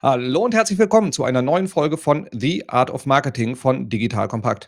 Hallo und herzlich willkommen zu einer neuen Folge von The Art of Marketing von Digital Compact.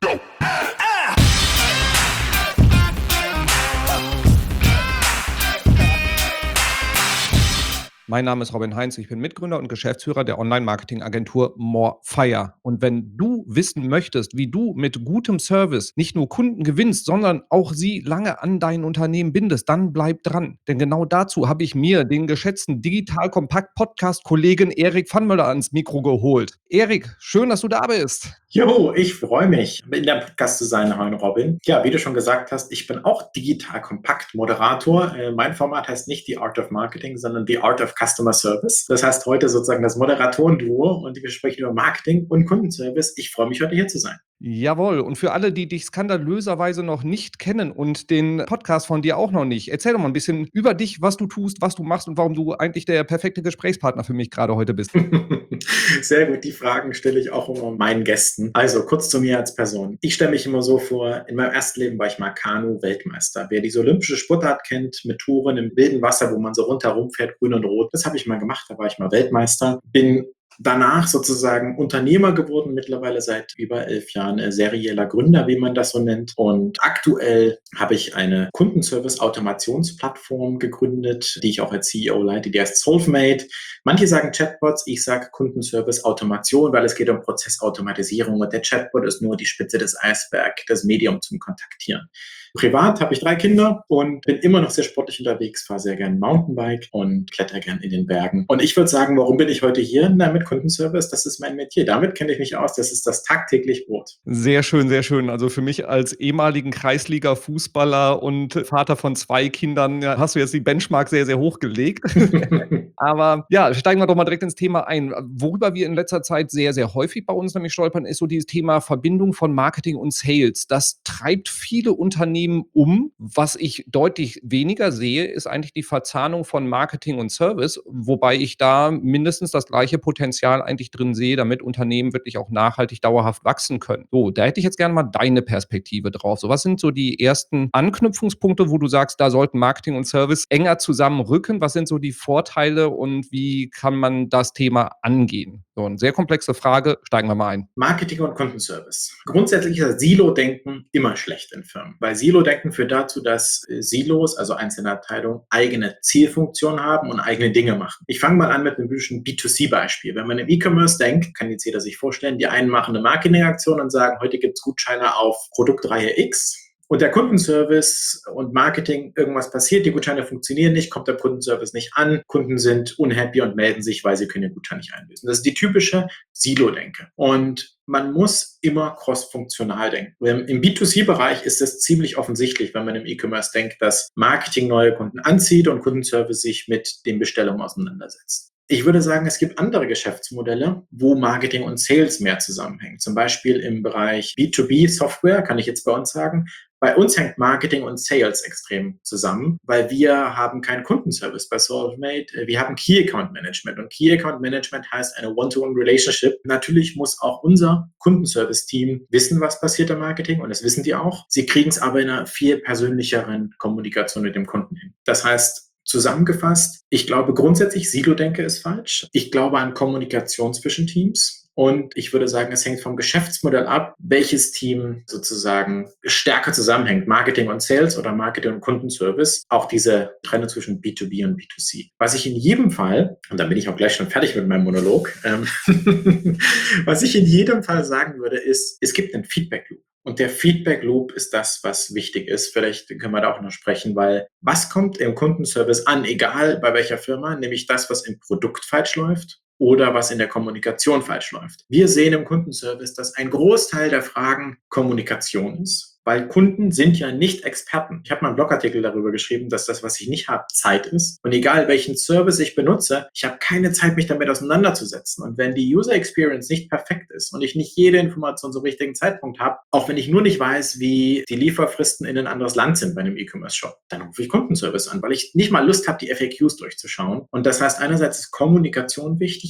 Mein Name ist Robin Heinz, ich bin Mitgründer und Geschäftsführer der Online-Marketing-Agentur Morefire. Und wenn du wissen möchtest, wie du mit gutem Service nicht nur Kunden gewinnst, sondern auch sie lange an dein Unternehmen bindest, dann bleib dran. Denn genau dazu habe ich mir den geschätzten Digital Compact Podcast-Kollegen Erik Pfannmöller ans Mikro geholt. Erik, schön, dass du da bist. Jo, ich freue mich, in der Podcast zu sein, Herr Robin. Ja, wie du schon gesagt hast, ich bin auch Digital Compact Moderator. Mein Format heißt nicht The Art of Marketing, sondern The Art of Customer Service. Das heißt heute sozusagen das Moderatoren-Duo und wir sprechen über Marketing und Kundenservice. Ich freue mich, heute hier zu sein. Jawohl. Und für alle, die dich skandalöserweise noch nicht kennen und den Podcast von dir auch noch nicht, erzähl doch mal ein bisschen über dich, was du tust, was du machst und warum du eigentlich der perfekte Gesprächspartner für mich gerade heute bist. Sehr gut, die Fragen stelle ich auch immer meinen Gästen. Also kurz zu mir als Person. Ich stelle mich immer so vor, in meinem ersten Leben war ich mal Kanu-Weltmeister. Wer diese olympische Sportart kennt, mit Touren im wilden Wasser, wo man so rundherum fährt, grün und rot, das habe ich mal gemacht, da war ich mal Weltmeister. Bin danach sozusagen Unternehmer geworden, mittlerweile seit über 11 Jahren serieller Gründer, wie man das so nennt. Und aktuell habe ich eine Kundenservice-Automationsplattform gegründet, die ich auch als CEO leite, die heißt Solvemate. Manche sagen Chatbots, ich sage Kundenservice-Automation, weil es geht um Prozessautomatisierung und der Chatbot ist nur die Spitze des Eisbergs, das Medium zum Kontaktieren. Privat habe ich 3 Kinder und bin immer noch sehr sportlich unterwegs, fahre sehr gern Mountainbike und kletter gern in den Bergen. Und ich würde sagen, warum bin ich heute hier? Na, mit Kundenservice, das ist mein Metier. Damit kenne ich mich aus, das ist das tagtäglich Brot. Sehr schön, sehr schön. Also für mich als ehemaligen Kreisliga-Fußballer und Vater von 2 Kindern, ja, hast du jetzt die Benchmark sehr, sehr hoch gelegt. Aber ja, steigen wir doch mal direkt ins Thema ein. Worüber wir in letzter Zeit sehr, sehr häufig bei uns nämlich stolpern, ist so dieses Thema Verbindung von Marketing und Sales. Das treibt viele Unternehmen um. Was ich deutlich weniger sehe, ist eigentlich die Verzahnung von Marketing und Service, wobei ich da mindestens das gleiche Potenzial eigentlich drin sehe, damit Unternehmen wirklich auch nachhaltig dauerhaft wachsen können. So, da hätte ich jetzt gerne mal deine Perspektive drauf. So, was sind so die ersten Anknüpfungspunkte, wo du sagst, da sollten Marketing und Service enger zusammenrücken? Was sind so die Vorteile und wie kann man das Thema angehen? So, eine sehr komplexe Frage, steigen wir mal ein. Marketing und Kundenservice. Grundsätzlich ist das Silo-Denken immer schlecht in Firmen, weil Silo-Denken führt dazu, dass Silos, also einzelne Abteilungen, eigene Zielfunktionen haben und eigene Dinge machen. Ich fange mal an mit einem typischen B2C-Beispiel. Wenn man im E-Commerce denkt, kann jetzt jeder sich vorstellen, die einen machen eine Marketingaktion und sagen, heute gibt es Gutscheine auf Produktreihe X. Und der Kundenservice und Marketing, irgendwas passiert, die Gutscheine funktionieren nicht, kommt der Kundenservice nicht an, Kunden sind unhappy und melden sich, weil sie können den Gutschein nicht einlösen. Das ist die typische Silo-Denke. Und man muss immer cross-funktional denken. Im B2C-Bereich ist es ziemlich offensichtlich, wenn man im E-Commerce denkt, dass Marketing neue Kunden anzieht und Kundenservice sich mit den Bestellungen auseinandersetzt. Ich würde sagen, es gibt andere Geschäftsmodelle, wo Marketing und Sales mehr zusammenhängen. Zum Beispiel im Bereich B2B-Software, kann ich jetzt bei uns sagen. Bei uns hängt Marketing und Sales extrem zusammen, weil wir haben keinen Kundenservice bei Solvemate. Wir haben Key Account Management und Key Account Management heißt eine One-to-One-Relationship. Natürlich muss auch unser Kundenservice-Team wissen, was passiert im Marketing und das wissen die auch. Sie kriegen es aber in einer viel persönlicheren Kommunikation mit dem Kunden hin. Das heißt, zusammengefasst, ich glaube grundsätzlich, Silo-Denke ist falsch. Ich glaube an Kommunikation zwischen Teams. Und ich würde sagen, es hängt vom Geschäftsmodell ab, welches Team sozusagen stärker zusammenhängt. Marketing und Sales oder Marketing und Kundenservice. Auch diese Trennung zwischen B2B und B2C. Was ich in jedem Fall, und dann bin ich auch gleich schon fertig mit meinem Monolog, was ich in jedem Fall sagen würde, ist, es gibt einen Feedback-Loop. Und der Feedback Loop ist das, was wichtig ist. Vielleicht können wir da auch noch sprechen, weil was kommt im Kundenservice an, egal bei welcher Firma, nämlich das, was im Produkt falsch läuft oder was in der Kommunikation falsch läuft. Wir sehen im Kundenservice, dass ein Großteil der Fragen Kommunikation ist. Weil Kunden sind ja nicht Experten. Ich habe mal einen Blogartikel darüber geschrieben, dass das, was ich nicht habe, Zeit ist. Und egal welchen Service ich benutze, ich habe keine Zeit, mich damit auseinanderzusetzen. Und wenn die User Experience nicht perfekt ist und ich nicht jede Information zum richtigen Zeitpunkt habe, auch wenn ich nur nicht weiß, wie die Lieferfristen in ein anderes Land sind bei einem E-Commerce-Shop, dann rufe ich Kundenservice an, weil ich nicht mal Lust habe, die FAQs durchzuschauen. Und das heißt, einerseits ist Kommunikation wichtig.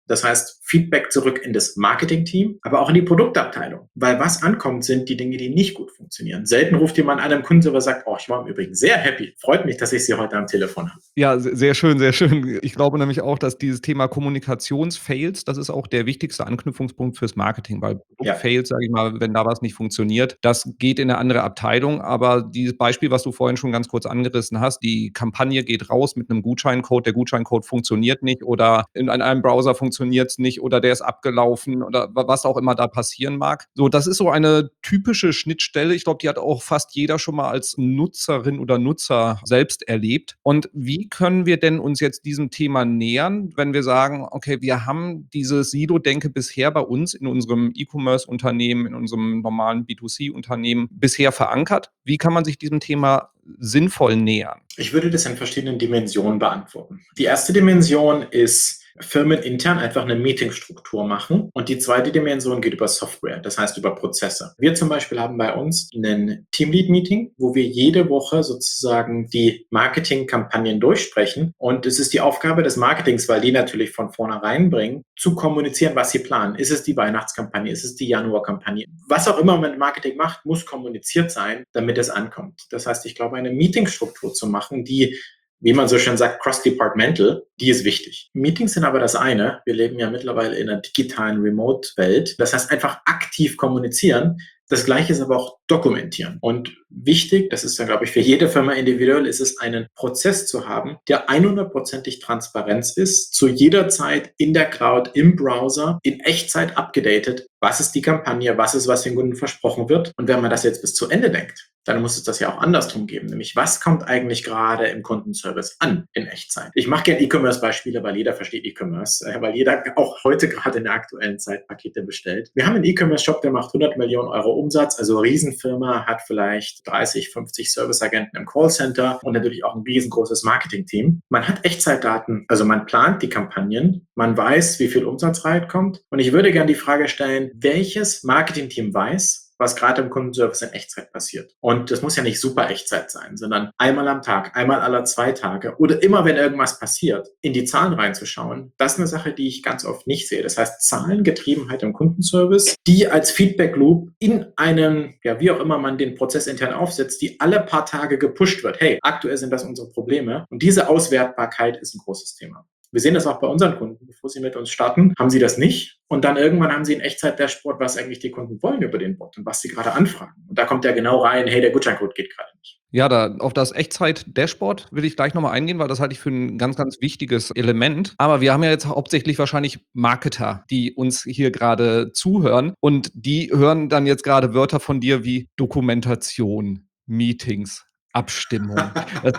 Das heißt, Feedback zurück in das Marketing-Team, aber auch in die Produktabteilung. Weil was ankommt, sind die Dinge, die nicht gut funktionieren. Selten ruft jemand an einem Kundenservice und sagt, oh, ich war im Übrigen sehr happy. Freut mich, dass ich Sie heute am Telefon habe. Ja, sehr schön, sehr schön. Ich glaube nämlich auch, dass dieses Thema Kommunikationsfails, das ist auch der wichtigste Anknüpfungspunkt fürs Marketing, weil Ja. Produktfails, sage ich mal, wenn da was nicht funktioniert, das geht in eine andere Abteilung. Aber dieses Beispiel, was du vorhin schon ganz kurz angerissen hast, die Kampagne geht raus mit einem Gutscheincode, der Gutscheincode funktioniert nicht oder in einem Browser funktioniert es nicht oder der ist abgelaufen oder was auch immer da passieren mag. So, das ist so eine typische Schnittstelle. Ich glaube, die hat auch fast jeder schon mal als Nutzerin oder Nutzer selbst erlebt. Und wie können wir denn uns jetzt diesem Thema nähern, wenn wir sagen, okay, wir haben dieses Silo-Denke bisher bei uns in unserem E-Commerce-Unternehmen, in unserem normalen B2C-Unternehmen bisher verankert? Wie kann man sich diesem Thema sinnvoll nähern? Ich würde das in verschiedenen Dimensionen beantworten. Die erste Dimension ist firmenintern einfach eine Meetingstruktur machen. Und die zweite Dimension geht über Software, das heißt über Prozesse. Wir zum Beispiel haben bei uns ein Teamlead-Meeting, wo wir jede Woche sozusagen die Marketingkampagnen durchsprechen. Und es ist die Aufgabe des Marketings, weil die natürlich von vornherein bringen, zu kommunizieren, was sie planen. Ist es die Weihnachtskampagne? Ist es die Januarkampagne? Was auch immer man mit Marketing macht, muss kommuniziert sein, damit es ankommt. Das heißt, ich glaube, eine Meetingstruktur zu machen, die, wie man so schön sagt, cross-departmental, die ist wichtig. Meetings sind aber das eine. Wir leben ja mittlerweile in einer digitalen Remote-Welt. Das heißt, einfach aktiv kommunizieren. Das Gleiche ist aber auch dokumentieren. Und wichtig, das ist dann, glaube ich, für jede Firma individuell, ist es, einen Prozess zu haben, der 100%ig Transparenz ist, zu jeder Zeit in der Cloud, im Browser, in Echtzeit abgedatet. Was ist die Kampagne? Was ist, was den Kunden versprochen wird? Und wenn man das jetzt bis zu Ende denkt, dann muss es das ja auch andersrum geben. Nämlich, was kommt eigentlich gerade im Kundenservice an in Echtzeit? Ich mache gerne E-Commerce-Beispiele, weil jeder versteht E-Commerce, weil jeder auch heute gerade in der aktuellen Zeit Pakete bestellt. Wir haben einen E-Commerce-Shop, der macht 100 Millionen Euro Umsatz, also eine Riesenfirma, hat vielleicht 30, 50 Serviceagenten im Callcenter und natürlich auch ein riesengroßes Marketing-Team. Man hat Echtzeitdaten, also man plant die Kampagnen, man weiß, wie viel Umsatz reinkommt. Und ich würde gerne die Frage stellen, welches Marketing-Team weiß, was gerade im Kundenservice in Echtzeit passiert. Und das muss ja nicht super Echtzeit sein, sondern einmal am Tag, einmal alle 2 Tage oder immer, wenn irgendwas passiert, in die Zahlen reinzuschauen. Das ist eine Sache, die ich ganz oft nicht sehe. Das heißt, Zahlengetriebenheit im Kundenservice, die als Feedback Loop in einem, ja, wie auch immer man den Prozess intern aufsetzt, die alle paar Tage gepusht wird. Hey, aktuell sind das unsere Probleme. Und diese Auswertbarkeit ist ein großes Thema. Wir sehen das auch bei unseren Kunden. Bevor sie mit uns starten, haben sie das nicht. Und dann irgendwann haben sie ein Echtzeit-Dashboard, was eigentlich die Kunden wollen über den Bot und was sie gerade anfragen. Und da kommt ja genau rein, hey, der Gutscheincode geht gerade nicht. Ja, da auf das Echtzeit-Dashboard will ich gleich noch mal eingehen, weil das halte ich für ein ganz, ganz wichtiges Element. Aber wir haben ja jetzt hauptsächlich wahrscheinlich Marketer, die uns hier gerade zuhören und die hören dann jetzt gerade Wörter von dir wie Dokumentation, Meetings, Abstimmung.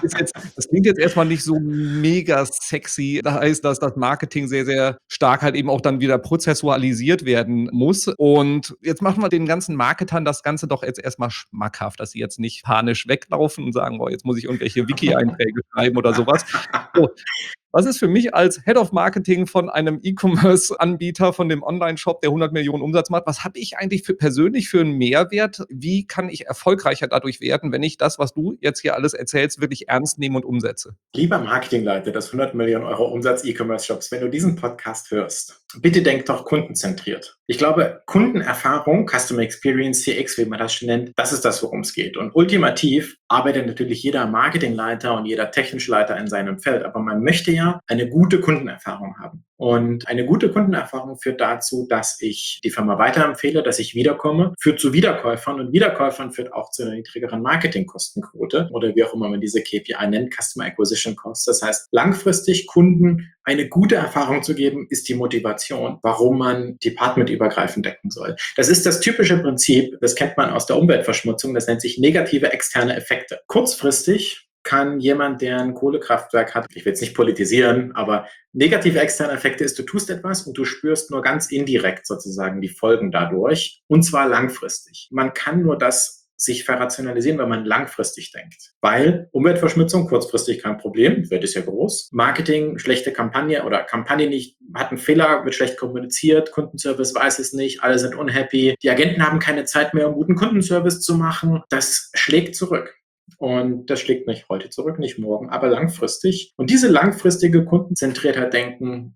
Das klingt jetzt erst mal nicht so mega sexy. Da heißt, dass das Marketing sehr, sehr stark halt eben auch dann wieder prozessualisiert werden muss. Und jetzt machen wir den ganzen Marketern das Ganze doch jetzt erst mal schmackhaft, dass sie jetzt nicht panisch weglaufen und sagen: „Boah, jetzt muss ich irgendwelche Wiki-Einträge schreiben“ oder so was. So, was ist für mich als Head of Marketing von einem E-Commerce-Anbieter, von dem Onlineshop, der 100 Millionen Umsatz macht, was habe ich eigentlich persönlich für einen Mehrwert? Wie kann ich erfolgreicher dadurch werden, wenn ich das, was du jetzt hier alles erzählst, wirklich ernst nehme und umsetze? Lieber Marketingleiter des 100 Millionen Euro Umsatz E-Commerce-Shops, wenn du diesen Podcast hörst, bitte denk doch kundenzentriert. Ich glaube, Kundenerfahrung, Customer Experience, CX, wie man das schon nennt, das ist das, worum es geht. Und ultimativ arbeitet natürlich jeder Marketingleiter und jeder technische Leiter in seinem Feld. Aber man möchte ja eine gute Kundenerfahrung haben. Und eine gute Kundenerfahrung führt dazu, dass ich die Firma weiterempfehle, dass ich wiederkomme, führt zu Wiederkäufern und Wiederkäufern führt auch zu einer niedrigeren Marketingkostenquote oder wie auch immer man diese KPI nennt, Customer Acquisition Costs. Das heißt, langfristig Kunden eine gute Erfahrung zu geben, ist die Motivation, warum man departmentübergreifend decken soll. Das ist das typische Prinzip, das kennt man aus der Umweltverschmutzung, das nennt sich negative externe Effekte. Kurzfristig kann jemand, der ein Kohlekraftwerk hat, ich will jetzt nicht politisieren, aber negative externe Effekte ist, du tust etwas und du spürst nur ganz indirekt sozusagen die Folgen dadurch, und zwar langfristig. Man kann nur das sich verrationalisieren, wenn man langfristig denkt. Weil Umweltverschmutzung, kurzfristig kein Problem, Wert ist ja groß. Marketing, schlechte Kampagne oder Kampagne nicht, hat einen Fehler, wird schlecht kommuniziert, Kundenservice weiß es nicht, alle sind unhappy, die Agenten haben keine Zeit mehr, um guten Kundenservice zu machen. Das schlägt zurück. Und das schlägt nicht heute zurück, nicht morgen, aber langfristig. Und diese langfristige Kundenzentriertheit denken,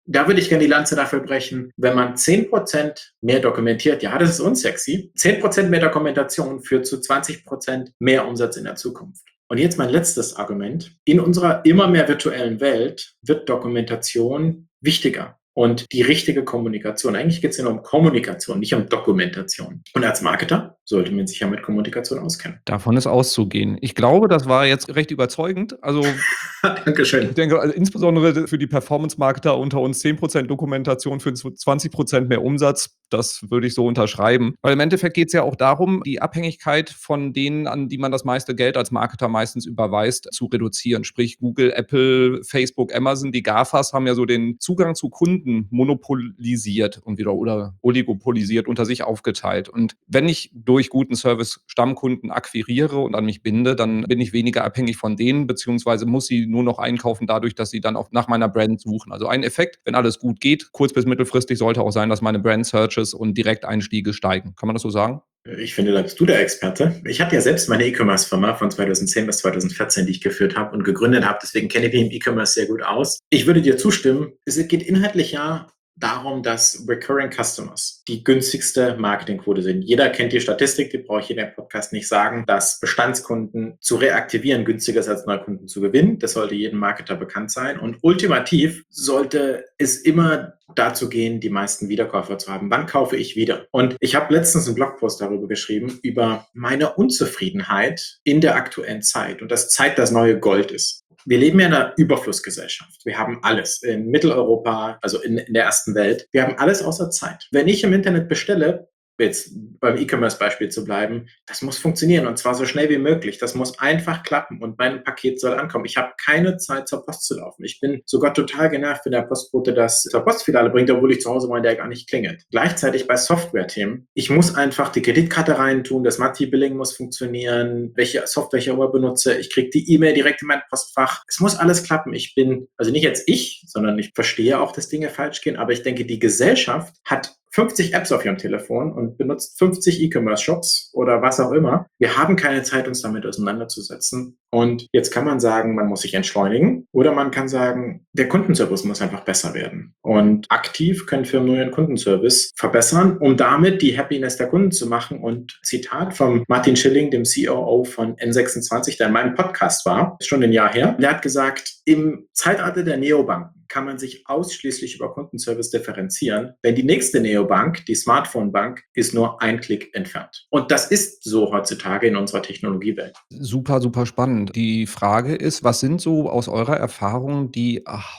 Da würde ich gerne die Lanze dafür brechen, wenn man 10% mehr dokumentiert, ja, das ist unsexy. 10% mehr Dokumentation führt zu 20% mehr Umsatz in der Zukunft. Und jetzt mein letztes Argument. In unserer immer mehr virtuellen Welt wird Dokumentation wichtiger. Und die richtige Kommunikation. Eigentlich geht es ja nur um Kommunikation, nicht um Dokumentation. Und als Marketer sollte man sich ja mit Kommunikation auskennen. Davon ist auszugehen. Ich glaube, das war jetzt recht überzeugend. Also Dankeschön. ich denke, also insbesondere für die Performance-Marketer unter uns 10% Dokumentation für 20% mehr Umsatz, das würde ich so unterschreiben. Weil im Endeffekt geht es ja auch darum, die Abhängigkeit von denen, an die man das meiste Geld als Marketer meistens überweist, zu reduzieren. Sprich Google, Apple, Facebook, Amazon, die GAFAs haben ja so den Zugang zu Kunden monopolisiert und wieder oder oligopolisiert unter sich aufgeteilt. Und wenn ich durch guten Service Stammkunden akquiriere und an mich binde, dann bin ich weniger abhängig von denen, beziehungsweise muss sie nur noch einkaufen dadurch, dass sie dann auch nach meiner Brand suchen. Also ein Effekt, wenn alles gut geht, kurz- bis mittelfristig sollte auch sein, dass meine Brand-Searches und Direkteinstiege steigen. Kann man das so sagen? Ich finde, da bist du der Experte. Ich hatte ja selbst meine E-Commerce-Firma von 2010 bis 2014, die ich geführt habe und gegründet habe. Deswegen kenne ich mich im E-Commerce sehr gut aus. Ich würde dir zustimmen. Es geht inhaltlich ja darum, dass Recurring Customers die günstigste Marketingquote sind. Jeder kennt die Statistik, die brauche ich in dem Podcast nicht sagen, dass Bestandskunden zu reaktivieren günstiger ist als Neukunden zu gewinnen. Das sollte jedem Marketer bekannt sein. Und ultimativ sollte es immer dazu gehen, die meisten Wiederkäufer zu haben. Wann kaufe ich wieder? Und ich habe letztens einen Blogpost darüber geschrieben, über meine Unzufriedenheit in der aktuellen Zeit und dass Zeit das neue Gold ist. Wir leben ja in einer Überflussgesellschaft. Wir haben alles in Mitteleuropa, also in der ersten Welt. Wir haben alles außer Zeit. Wenn ich im Internet bestelle, jetzt beim E-Commerce-Beispiel zu bleiben, das muss funktionieren und zwar so schnell wie möglich. Das muss einfach klappen und mein Paket soll ankommen. Ich habe keine Zeit, zur Post zu laufen. Ich bin sogar total genervt, wenn der Postbote das zur Postfiliale bringt, obwohl ich zu Hause meine, der gar nicht klingelt. Gleichzeitig bei Software-Themen. Ich muss einfach die Kreditkarte reintun, das Multi-Billing muss funktionieren, welche Software ich immer benutze. Ich kriege die E-Mail direkt in mein Postfach. Es muss alles klappen. Ich bin, also nicht jetzt ich, sondern ich verstehe auch, dass Dinge falsch gehen, aber ich denke, die Gesellschaft hat 50 Apps auf ihrem Telefon und benutzt 50 E-Commerce-Shops oder was auch immer. Wir haben keine Zeit, uns damit auseinanderzusetzen. Und jetzt kann man sagen, man muss sich entschleunigen oder man kann sagen, der Kundenservice muss einfach besser werden. Und aktiv können Firmen nur ihren Kundenservice verbessern, um damit die Happiness der Kunden zu machen. Und Zitat von Martin Schilling, dem COO von N26, der in meinem Podcast war, ist schon ein Jahr her. Der hat gesagt, im Zeitalter der Neobanken kann man sich ausschließlich über Kundenservice differenzieren, wenn die nächste Neobank, die Smartphone-Bank, ist nur ein Klick entfernt. Und das ist so heutzutage in unserer Technologiewelt. Super, super spannend. Die Frage ist, was sind so aus eurer Erfahrung die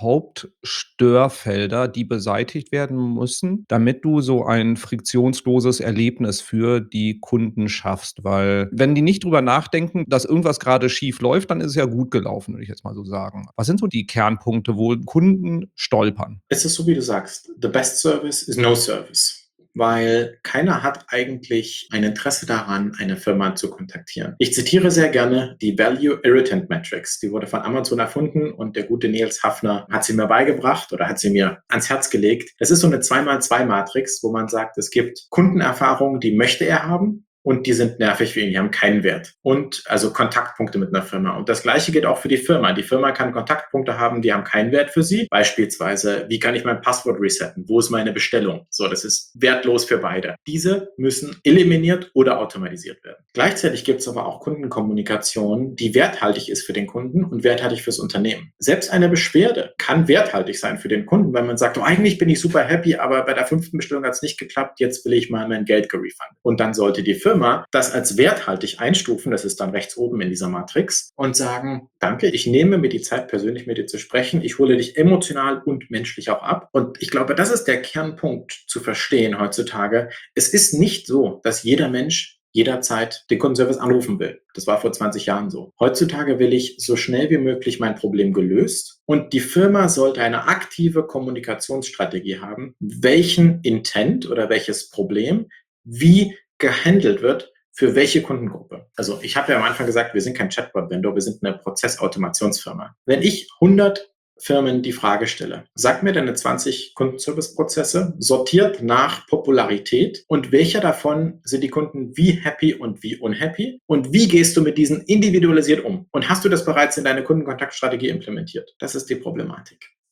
Hauptstörfelder, die beseitigt werden müssen, damit du so ein friktionsloses Erlebnis für die Kunden schaffst? Weil wenn die nicht drüber nachdenken, dass irgendwas gerade schief läuft, dann ist es ja gut gelaufen, würde ich jetzt mal so sagen. Was sind so die Kernpunkte, wo Kunden stolpern? Es ist so, wie du sagst, the best service is no service. Weil keiner hat eigentlich ein Interesse daran, eine Firma zu kontaktieren. Ich zitiere sehr gerne die Value Irritant Matrix. Die wurde von Amazon erfunden und der gute Nils Hafner hat sie mir beigebracht oder hat sie mir ans Herz gelegt. Es ist so eine 2x2-Matrix, wo man sagt, es gibt Kundenerfahrungen, die möchte er haben. Und die sind nervig für ihn, die haben keinen Wert. Und also Kontaktpunkte mit einer Firma. Und das Gleiche geht auch für die Firma. Die Firma kann Kontaktpunkte haben, die haben keinen Wert für sie. Beispielsweise, wie kann ich mein Passwort resetten? Wo ist meine Bestellung? So, das ist wertlos für beide. Diese müssen eliminiert oder automatisiert werden. Gleichzeitig gibt es aber auch Kundenkommunikation, die werthaltig ist für den Kunden und werthaltig fürs Unternehmen. Selbst eine Beschwerde kann werthaltig sein für den Kunden, wenn man sagt, oh, eigentlich bin ich super happy, aber bei der 5. Bestellung hat es nicht geklappt, jetzt will ich mal mein Geld gerefundet. Und dann sollte die Firma das als werthaltig einstufen, das ist dann rechts oben in dieser Matrix, und sagen, danke, ich nehme mir die Zeit, persönlich mit dir zu sprechen, ich hole dich emotional und menschlich auch ab. Und ich glaube, das ist der Kernpunkt zu verstehen heutzutage. Es ist nicht so, dass jeder Mensch jederzeit den Kundenservice anrufen will. Das war vor 20 Jahren so. Heutzutage will ich so schnell wie möglich mein Problem gelöst und die Firma sollte eine aktive Kommunikationsstrategie haben, welchen Intent oder welches Problem wie gehandelt wird für welche Kundengruppe. Also ich habe ja am Anfang gesagt, wir sind kein Chatbot-Vendor, wir sind eine Prozessautomationsfirma. Wenn ich 100 Firmen die Frage stelle, sag mir deine 20 Kundenservice-Prozesse, sortiert nach Popularität und welcher davon sind die Kunden wie happy und wie unhappy und wie gehst du mit diesen individualisiert um? Und hast du das bereits in deine Kundenkontaktstrategie implementiert? Das ist die Problematik.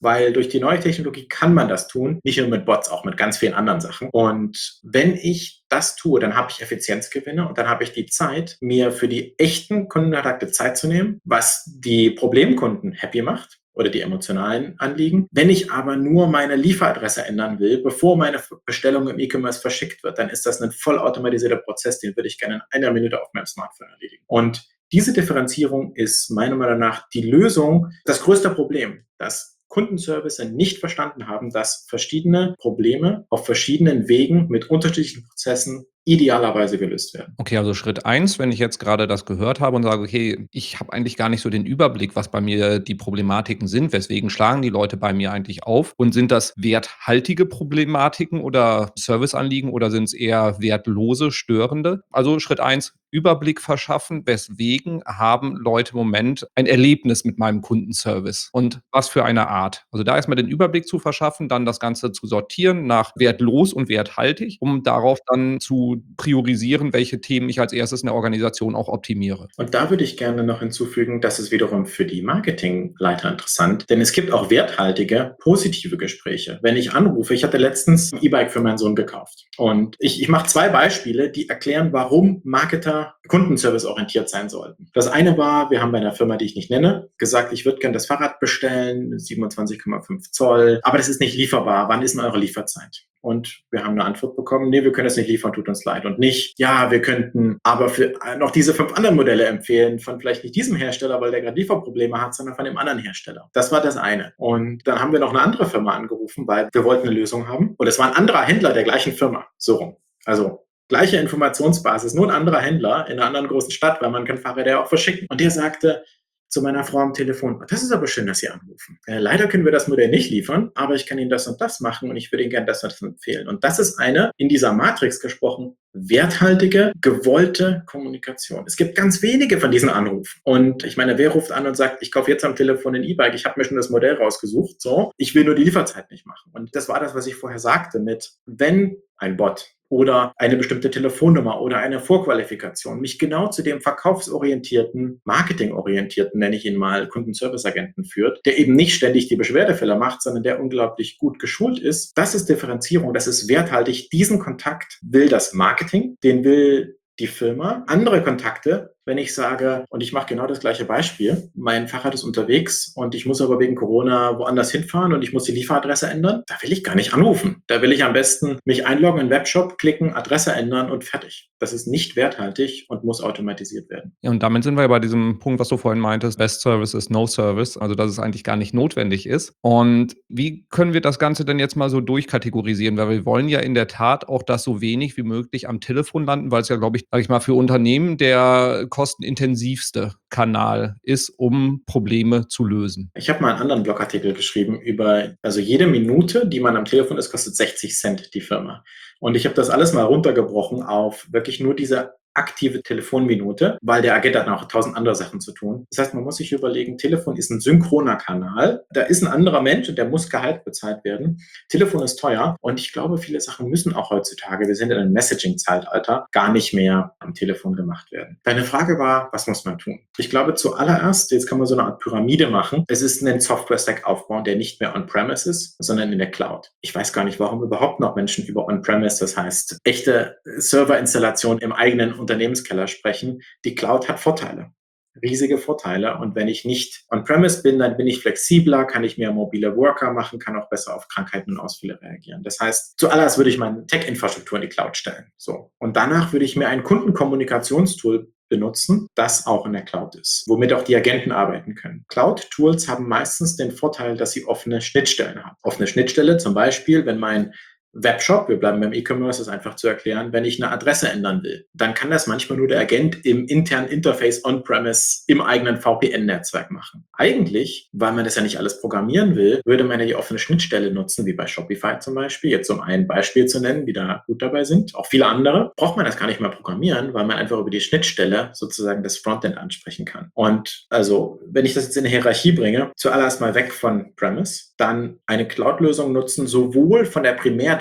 weil durch die neue Technologie kann man das tun, nicht nur mit Bots, auch mit ganz vielen anderen Sachen. Und wenn ich das tue, dann habe ich Effizienzgewinne und dann habe ich die Zeit, mir für die echten Kundenkontakte Zeit zu nehmen, was die Problemkunden happy macht oder die emotionalen Anliegen. Wenn ich aber nur meine Lieferadresse ändern will, bevor meine Bestellung im E-Commerce verschickt wird, dann ist das ein vollautomatisierter Prozess, den würde ich gerne in einer Minute auf meinem Smartphone erledigen. Und diese Differenzierung ist meiner Meinung nach die Lösung, das größte Problem, dass Kundenservice nicht verstanden haben, dass verschiedene Probleme auf verschiedenen Wegen mit unterschiedlichen Prozessen idealerweise gelöst werden. Okay, also Schritt eins, wenn ich jetzt gerade das gehört habe und sage: „Okay, ich habe eigentlich gar nicht so den Überblick, was bei mir die Problematiken sind. Weswegen schlagen die Leute bei mir eigentlich auf? Und sind das werthaltige Problematiken oder Serviceanliegen oder sind es eher wertlose, störende?“ Also Schritt eins: Überblick verschaffen. Weswegen haben Leute im Moment ein Erlebnis mit meinem Kundenservice und was für eine Art? Also da erst mal den Überblick zu verschaffen, dann das Ganze zu sortieren nach wertlos und werthaltig, um darauf dann zu priorisieren, welche Themen ich als erstes in der Organisation auch optimiere. Und da würde ich gerne noch hinzufügen, das ist wiederum für die Marketingleiter interessant, denn es gibt auch werthaltige, positive Gespräche. Wenn ich anrufe, ich hatte letztens ein E-Bike für meinen Sohn gekauft und ich mache 2 Beispiele, die erklären, warum Marketer kundenserviceorientiert sein sollten. Das eine war, wir haben bei einer Firma, die ich nicht nenne, gesagt, ich würde gerne das Fahrrad bestellen, 27,5 Zoll, aber das ist nicht lieferbar. Wann ist denn eure Lieferzeit? Und wir haben eine Antwort bekommen, nee, wir können das nicht liefern, tut uns leid. Und nicht, ja, wir könnten aber für noch diese 5 anderen Modelle empfehlen, von vielleicht nicht diesem Hersteller, weil der gerade Lieferprobleme hat, sondern von dem anderen Hersteller. Das war das eine. Und dann haben wir noch eine andere Firma angerufen, weil wir wollten eine Lösung haben. Und es war ein anderer Händler der gleichen Firma. So rum. Also gleiche Informationsbasis, nur ein anderer Händler in einer anderen großen Stadt, weil man kann Fahrräder ja auch verschicken. Und der sagte zu meiner Frau am Telefon, das ist aber schön, dass Sie anrufen. Leider können wir das Modell nicht liefern, aber ich kann Ihnen das und das machen und ich würde Ihnen gerne das und das empfehlen. Und das ist eine, in dieser Matrix gesprochen, werthaltige, gewollte Kommunikation. Es gibt ganz wenige von diesen Anrufen. Und ich meine, wer ruft an und sagt, ich kaufe jetzt am Telefon ein E-Bike, ich habe mir schon das Modell rausgesucht, so, ich will nur die Lieferzeit nicht machen. Und das war das, was ich vorher sagte mit, wenn ein Bot oder eine bestimmte Telefonnummer oder eine Vorqualifikation mich genau zu dem verkaufsorientierten, marketingorientierten, nenne ich ihn mal, Kundenservice-Agenten führt, der eben nicht ständig die Beschwerdefälle macht, sondern der unglaublich gut geschult ist. Das ist Differenzierung, das ist werthaltig. Diesen Kontakt will das Marketing, den will die Firma. Andere Kontakte, wenn ich sage, und ich mache genau das gleiche Beispiel, mein Fahrrad ist unterwegs und ich muss aber wegen Corona woanders hinfahren und ich muss die Lieferadresse ändern, da will ich gar nicht anrufen. Da will ich am besten mich einloggen in den Webshop, klicken, Adresse ändern und fertig. Das ist nicht werthaltig und muss automatisiert werden. Ja, und damit sind wir ja bei diesem Punkt, was du vorhin meintest, Best Service is No Service, also dass es eigentlich gar nicht notwendig ist. Und wie können wir das Ganze denn jetzt mal so durchkategorisieren? Weil wir wollen ja in der Tat auch, dass so wenig wie möglich am Telefon landen, weil es ja, glaube ich, sage ich mal, für Unternehmen der kostenintensivste Kanal ist, um Probleme zu lösen. Ich habe mal einen anderen Blogartikel geschrieben über, also jede Minute, die man am Telefon ist, kostet 60 Cent die Firma. Und ich habe das alles mal runtergebrochen auf wirklich nur diese aktive Telefonminute, weil der Agent hat noch 1000 andere Sachen zu tun. Das heißt, man muss sich überlegen, Telefon ist ein synchroner Kanal. Da ist ein anderer Mensch und der muss Gehalt bezahlt werden. Telefon ist teuer und ich glaube, viele Sachen müssen auch heutzutage, wir sind in einem Messaging-Zeitalter, gar nicht mehr am Telefon gemacht werden. Deine Frage war, was muss man tun? Ich glaube zuallererst, jetzt kann man so eine Art Pyramide machen. Es ist einen Software-Stack aufbauen, der nicht mehr on-premise ist, sondern in der Cloud. Ich weiß gar nicht, warum überhaupt noch Menschen über on-premise, das heißt echte Serverinstallation im eigenen Unternehmenskeller sprechen. Die Cloud hat Vorteile, riesige Vorteile. Und wenn ich nicht on-premise bin, dann bin ich flexibler, kann ich mehr mobile Worker machen, kann auch besser auf Krankheiten und Ausfälle reagieren. Das heißt, zuallererst würde ich meine Tech-Infrastruktur in die Cloud stellen. So. Und danach würde ich mir ein Kundenkommunikationstool benutzen, das auch in der Cloud ist, womit auch die Agenten arbeiten können. Cloud-Tools haben meistens den Vorteil, dass sie offene Schnittstellen haben. Offene Schnittstelle zum Beispiel, wenn mein Webshop, wir bleiben beim E-Commerce, ist einfach zu erklären, wenn ich eine Adresse ändern will, dann kann das manchmal nur der Agent im internen Interface on-premise im eigenen VPN-Netzwerk machen. Eigentlich, weil man das ja nicht alles programmieren will, würde man ja die offene Schnittstelle nutzen, wie bei Shopify zum Beispiel, jetzt um ein Beispiel zu nennen, die da gut dabei sind. Auch viele andere braucht man das gar nicht mehr programmieren, weil man einfach über die Schnittstelle sozusagen das Frontend ansprechen kann. Und also, wenn ich das jetzt in eine Hierarchie bringe, zuallererst mal weg von Premise, dann eine Cloud-Lösung nutzen, sowohl von der Primärdatenbank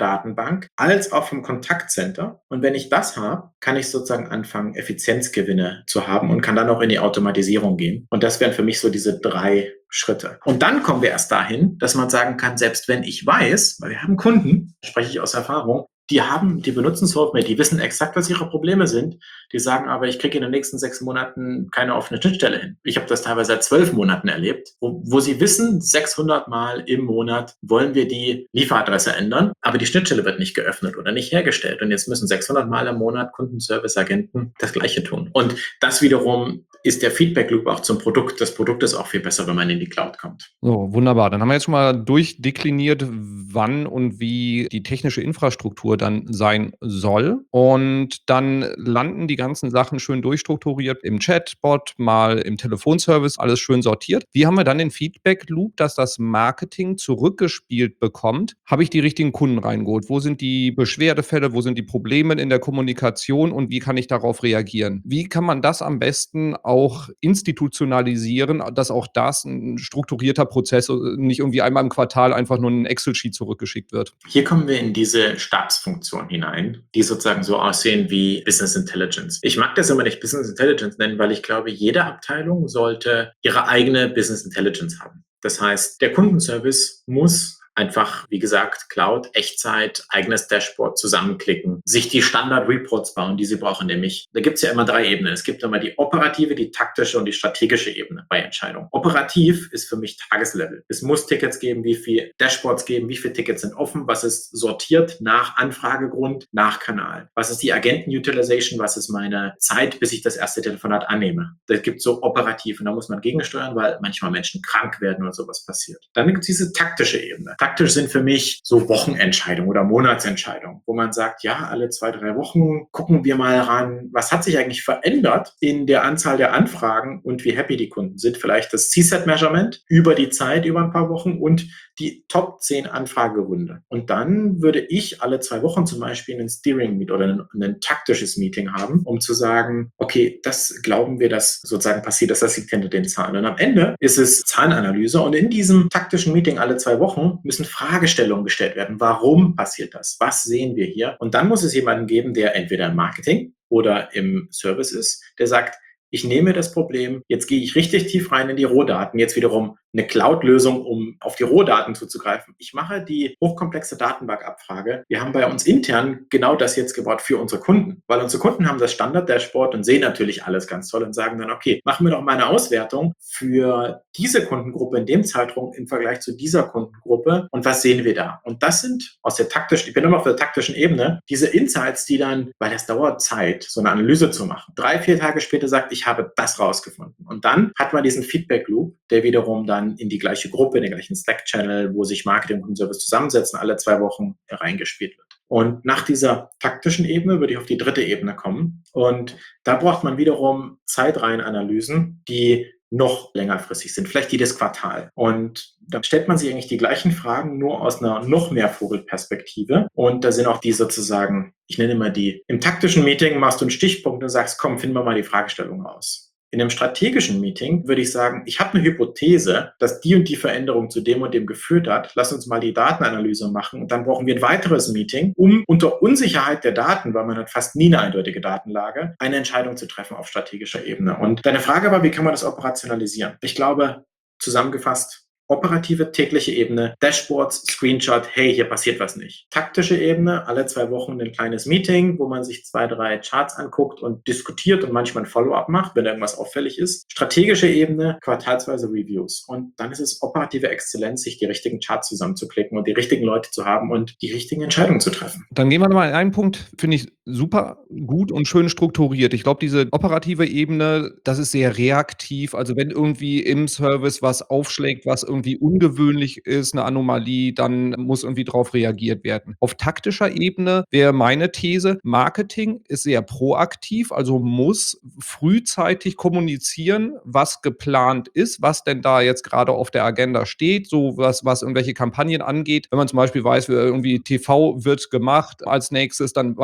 Datenbank als auch vom Kontaktcenter. Und wenn ich das habe, kann ich sozusagen anfangen, Effizienzgewinne zu haben und kann dann auch in die Automatisierung gehen. Und das wären für mich so diese 3 Schritte. Und dann kommen wir erst dahin, dass man sagen kann, selbst wenn ich weiß, weil wir haben Kunden, spreche ich aus Erfahrung, die benutzen SoftMate, die wissen exakt, was ihre Probleme sind. Die sagen aber, ich kriege in den nächsten 6 Monaten keine offene Schnittstelle hin. Ich habe das teilweise seit 12 Monaten erlebt, wo sie wissen, 600 Mal im Monat wollen wir die Lieferadresse ändern, aber die Schnittstelle wird nicht geöffnet oder nicht hergestellt. Und jetzt müssen 600 Mal im Monat Kundenservice-Agenten das Gleiche tun. Und das wiederum ist der Feedback-Loop auch zum Produkt. Das Produkt ist auch viel besser, wenn man in die Cloud kommt. So, wunderbar. Dann haben wir jetzt schon mal durchdekliniert, wann und wie die technische Infrastruktur dann sein soll. Und dann landen die ganzen Sachen schön durchstrukturiert im Chatbot, mal im Telefonservice, alles schön sortiert. Wie haben wir dann den Feedback-Loop, dass das Marketing zurückgespielt bekommt? Habe ich die richtigen Kunden reingeholt? Wo sind die Beschwerdefälle? Wo sind die Probleme in der Kommunikation? Und wie kann ich darauf reagieren? Wie kann man das am besten auch institutionalisieren, dass auch das ein strukturierter Prozess nicht irgendwie einmal im Quartal einfach nur ein Excel-Sheet zurückgeschickt wird? Hier kommen wir in diese Stabsfunktion hinein, die sozusagen so aussehen wie Business Intelligence. Ich mag das immer nicht Business Intelligence nennen, weil ich glaube, jede Abteilung sollte ihre eigene Business Intelligence haben. Das heißt, der Kundenservice muss einfach, wie gesagt, Cloud, Echtzeit, eigenes Dashboard zusammenklicken, sich die Standard-Reports bauen, die sie brauchen. Nämlich, da gibt es ja immer 3 Ebenen. Es gibt immer die operative, die taktische und die strategische Ebene bei Entscheidungen. Operativ ist für mich Tageslevel. Es muss Tickets geben, wie viele Dashboards geben, wie viele Tickets sind offen, was ist sortiert nach Anfragegrund, nach Kanal. Was ist die Agenten-Utilization, was ist meine Zeit, bis ich das erste Telefonat annehme. Das gibt so operativ und da muss man gegensteuern, weil manchmal Menschen krank werden oder sowas passiert. Dann gibt es diese taktische Ebene. Taktisch sind für mich so Wochenentscheidungen oder Monatsentscheidungen, wo man sagt, ja, alle 2, 3 Wochen gucken wir mal ran, was hat sich eigentlich verändert in der Anzahl der Anfragen und wie happy die Kunden sind. Vielleicht das CSAT-Measurement über die Zeit, über ein paar Wochen und die Top 10 Anfragerunde. Und dann würde ich alle 2 Wochen zum Beispiel einen Steering-Meet oder ein taktisches Meeting haben, um zu sagen, okay, das glauben wir, dass sozusagen passiert, dass das liegt hinter den Zahlen. Und am Ende ist es Zahlenanalyse und in diesem taktischen Meeting alle 2 Wochen müssen Fragestellungen gestellt werden. Warum passiert das? Was sehen wir hier? Und dann muss es jemanden geben, der entweder im Marketing oder im Service ist, der sagt, ich nehme das Problem, jetzt gehe ich richtig tief rein in die Rohdaten, jetzt wiederum eine Cloud-Lösung, um auf die Rohdaten zuzugreifen. Ich mache die hochkomplexe Datenbankabfrage. Wir haben bei uns intern genau das jetzt gebaut für unsere Kunden, weil unsere Kunden haben das Standard-Dashboard und sehen natürlich alles ganz toll und sagen dann, okay, machen wir doch mal eine Auswertung für diese Kundengruppe in dem Zeitraum im Vergleich zu dieser Kundengruppe und was sehen wir da? Und das sind aus der taktischen, ich bin immer auf der taktischen Ebene, diese Insights, die dann, weil das dauert Zeit, so eine Analyse zu machen. 3, 4 Tage später sagt, ich habe das rausgefunden. Und dann hat man diesen Feedback-Loop, der wiederum dann in die gleiche Gruppe, in den gleichen Slack-Channel, wo sich Marketing und Service zusammensetzen, alle 2 Wochen reingespielt wird. Und nach dieser taktischen Ebene würde ich auf die 3. Ebene kommen. Und da braucht man wiederum Zeitreihenanalysen, die noch längerfristig sind, vielleicht jedes Quartal. Und da stellt man sich eigentlich die gleichen Fragen, nur aus einer noch mehr Vogelperspektive. Und da sind auch die sozusagen, ich nenne mal die, im taktischen Meeting machst du einen Stichpunkt und sagst, komm, finden wir mal die Fragestellung aus. In einem strategischen Meeting würde ich sagen, ich habe eine Hypothese, dass die und die Veränderung zu dem und dem geführt hat. Lass uns mal die Datenanalyse machen und dann brauchen wir ein weiteres Meeting, um unter Unsicherheit der Daten, weil man hat fast nie eine eindeutige Datenlage, eine Entscheidung zu treffen auf strategischer Ebene. Und deine Frage war, wie kann man das operationalisieren? Ich glaube, zusammengefasst, operative tägliche Ebene, Dashboards, Screenshot, hey, hier passiert was nicht. Taktische Ebene, alle 2 Wochen ein kleines Meeting, wo man sich 2, 3 Charts anguckt und diskutiert und manchmal ein Follow-up macht, wenn irgendwas auffällig ist. Strategische Ebene, quartalsweise Reviews. Und dann ist es operative Exzellenz, sich die richtigen Charts zusammenzuklicken und die richtigen Leute zu haben und die richtigen Entscheidungen zu treffen. Dann gehen wir mal in einen Punkt, finde ich super gut und schön strukturiert. Ich glaube, diese operative Ebene, das ist sehr reaktiv. Also wenn irgendwie im Service was aufschlägt, was irgendwie ungewöhnlich ist, eine Anomalie, dann muss irgendwie drauf reagiert werden. Auf taktischer Ebene wäre meine These, Marketing ist sehr proaktiv, also muss frühzeitig kommunizieren, was geplant ist, was denn da jetzt gerade auf der Agenda steht, so was irgendwelche Kampagnen angeht. Wenn man zum Beispiel weiß, irgendwie TV wird gemacht als nächstes, dann weiß man schon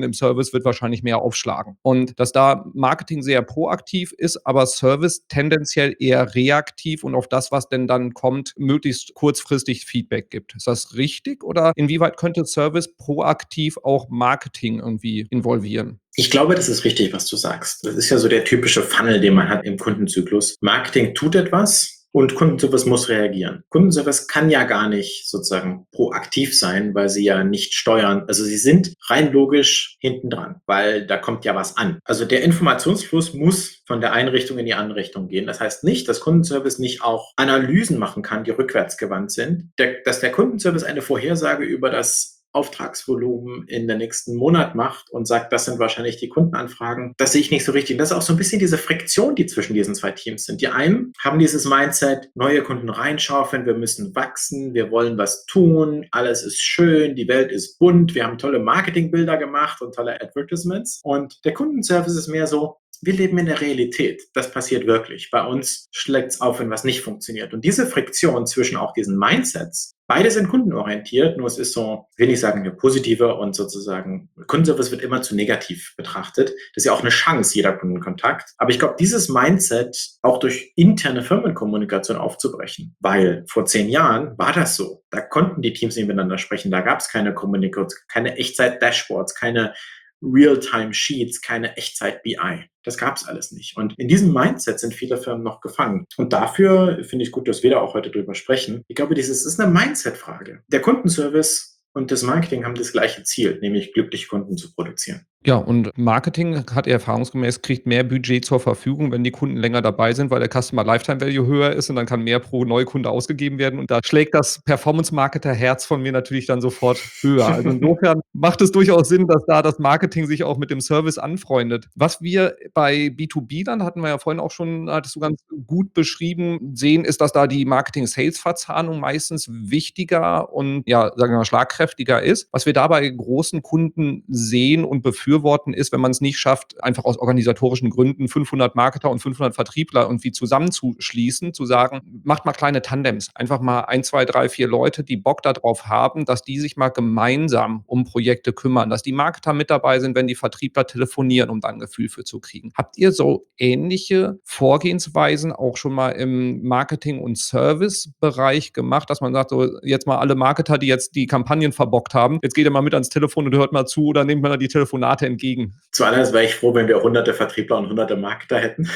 im Service wird wahrscheinlich mehr aufschlagen. Und dass da Marketing sehr proaktiv ist, aber Service tendenziell eher reaktiv und auf das, was denn dann kommt, möglichst kurzfristig Feedback gibt. Ist das richtig oder inwieweit könnte Service proaktiv auch Marketing irgendwie involvieren? Ich glaube, das ist richtig, was du sagst. Das ist ja so der typische Funnel, den man hat im Kundenzyklus. Marketing tut etwas und Kundenservice muss reagieren. Kundenservice kann ja gar nicht sozusagen proaktiv sein, weil sie ja nicht steuern. Also sie sind rein logisch hinten dran, weil da kommt ja was an. Also der Informationsfluss muss von der einen Richtung in die andere Richtung gehen. Das heißt nicht, dass Kundenservice nicht auch Analysen machen kann, die rückwärtsgewandt sind. Dass der Kundenservice eine Vorhersage über das Auftragsvolumen in der nächsten Monat macht und sagt, das sind wahrscheinlich die Kundenanfragen, das sehe ich nicht so richtig. Und das ist auch so ein bisschen diese Friktion, die zwischen diesen zwei Teams sind. Die einen haben dieses Mindset, neue Kunden reinschaufeln, wir müssen wachsen, wir wollen was tun, alles ist schön, die Welt ist bunt, wir haben tolle Marketingbilder gemacht und tolle Advertisements. Und der Kundenservice ist mehr so, wir leben in der Realität. Das passiert wirklich. Bei uns schlägt es auf, wenn was nicht funktioniert. Und diese Friktion zwischen auch diesen Mindsets, beide sind kundenorientiert, nur es ist so, will ich sagen, eine positive und sozusagen, Kundenservice wird immer zu negativ betrachtet. Das ist ja auch eine Chance, jeder Kundenkontakt. Aber ich glaube, dieses Mindset auch durch interne Firmenkommunikation aufzubrechen, weil vor 10 Jahren war das so. Da konnten die Teams nicht miteinander sprechen. Da gab es keine Kommunikation, keine Echtzeit-Dashboards, keine Real-Time-Sheets, keine Echtzeit-BI. Das gab es alles nicht. Und in diesem Mindset sind viele Firmen noch gefangen. Und dafür finde ich gut, dass wir da auch heute drüber sprechen. Ich glaube, das ist eine Mindset-Frage. Der Kundenservice und das Marketing haben das gleiche Ziel, nämlich glückliche Kunden zu produzieren. Ja, und Marketing hat erfahrungsgemäß kriegt mehr Budget zur Verfügung, wenn die Kunden länger dabei sind, weil der Customer Lifetime Value höher ist und dann kann mehr pro Neukunde ausgegeben werden. Und da schlägt das Performance-Marketer-Herz von mir natürlich dann sofort höher. Also insofern macht es durchaus Sinn, dass da das Marketing sich auch mit dem Service anfreundet. Was wir bei B2B dann, hatten wir ja vorhin auch schon, hattest du ganz gut beschrieben, sehen, ist, dass da die Marketing-Sales-Verzahnung meistens wichtiger und ja, sagen wir mal, schlagkräftiger ist. Was wir da bei großen Kunden sehen und befürworten, ist, wenn man es nicht schafft, einfach aus organisatorischen Gründen 500 Marketer und 500 Vertriebler irgendwie zusammenzuschließen, zu sagen, macht mal kleine Tandems, einfach mal 1, 2, 3, 4 Leute, die Bock darauf haben, dass die sich mal gemeinsam um Projekte kümmern, dass die Marketer mit dabei sind, wenn die Vertriebler telefonieren, um da ein Gefühl für zu kriegen. Habt ihr so ähnliche Vorgehensweisen auch schon mal im Marketing- und Service-Bereich gemacht, dass man sagt, so jetzt mal alle Marketer, die jetzt die Kampagnen verbockt haben, jetzt geht ihr mal mit ans Telefon und hört mal zu oder nehmt mal die Telefonate entgegen? Zuallererst wäre ich froh, wenn wir hunderte Vertriebler und hunderte Marketer hätten.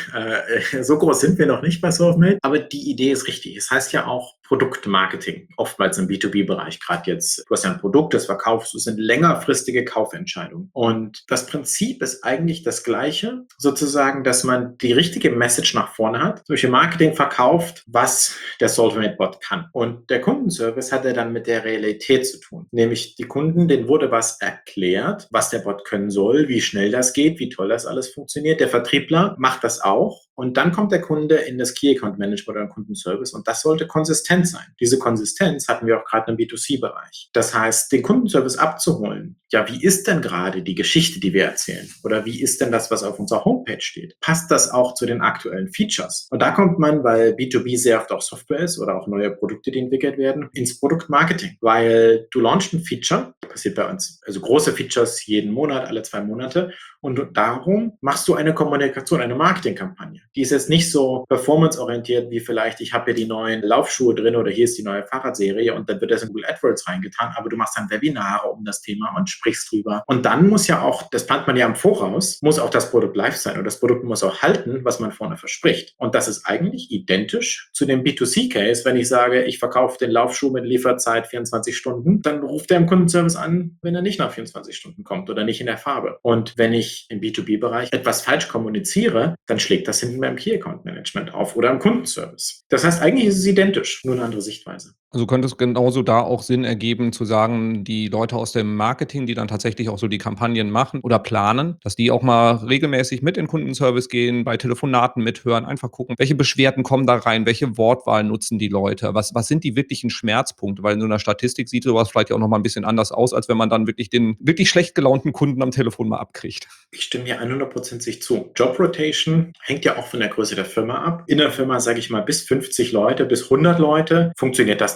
So groß sind wir noch nicht bei SoftMate, aber die Idee ist richtig. Es heißt ja auch Produktmarketing, oftmals im B2B-Bereich, gerade jetzt. Du hast ja ein Produkt, das verkaufst, es sind längerfristige Kaufentscheidungen. Und das Prinzip ist eigentlich das Gleiche, sozusagen, dass man die richtige Message nach vorne hat. Zum Beispiel Marketing verkauft, was der SoftMate-Bot kann. Und der Kundenservice hat ja dann mit der Realität zu tun. Nämlich die Kunden, denen wurde was erklärt, was der Bot können soll, wie schnell das geht, wie toll das alles funktioniert. Der Vertriebler macht das auch. Und dann kommt der Kunde in das Key Account Management oder Kundenservice und das sollte konsistent sein. Diese Konsistenz hatten wir auch gerade im B2C-Bereich. Das heißt, den Kundenservice abzuholen. Ja, wie ist denn gerade die Geschichte, die wir erzählen? Oder wie ist denn das, was auf unserer Homepage steht? Passt das auch zu den aktuellen Features? Und da kommt man, weil B2B sehr oft auch Software ist oder auch neue Produkte, die entwickelt werden, ins Produktmarketing. Weil du launchst ein Feature, passiert bei uns, also große Features jeden Monat, alle 2 Monate. Und darum machst du eine Kommunikation, eine Marketingkampagne. Die ist jetzt nicht so performanceorientiert wie vielleicht, ich habe hier die neuen Laufschuhe drin oder hier ist die neue Fahrradserie und dann wird das in Google AdWords reingetan, aber du machst dann Webinare um das Thema und sprichst drüber. Und dann muss ja auch, das plant man ja im Voraus, muss auch das Produkt live sein und das Produkt muss auch halten, was man vorne verspricht. Und das ist eigentlich identisch zu dem B2C-Case, wenn ich sage, ich verkaufe den Laufschuh mit Lieferzeit 24 Stunden, dann ruft er im Kundenservice an, wenn er nicht nach 24 Stunden kommt oder nicht in der Farbe. Und wenn ich im B2B-Bereich etwas falsch kommuniziere, dann schlägt das hinten beim Key Account Management auf oder im Kundenservice. Das heißt, eigentlich ist es identisch, nur eine andere Sichtweise. Also könnte es genauso da auch Sinn ergeben, zu sagen, die Leute aus dem Marketing, die dann tatsächlich auch so die Kampagnen machen oder planen, dass die auch mal regelmäßig mit in Kundenservice gehen, bei Telefonaten mithören, einfach gucken, welche Beschwerden kommen da rein, welche Wortwahl nutzen die Leute, was sind die wirklichen Schmerzpunkte, weil in so einer Statistik sieht sowas vielleicht ja auch noch mal ein bisschen anders aus, als wenn man dann wirklich den wirklich schlecht gelaunten Kunden am Telefon mal abkriegt. Ich stimme hier 100% zu. Job Rotation hängt ja auch von der Größe der Firma ab. In der Firma, sage ich mal, bis 50 Leute, bis 100 Leute funktioniert das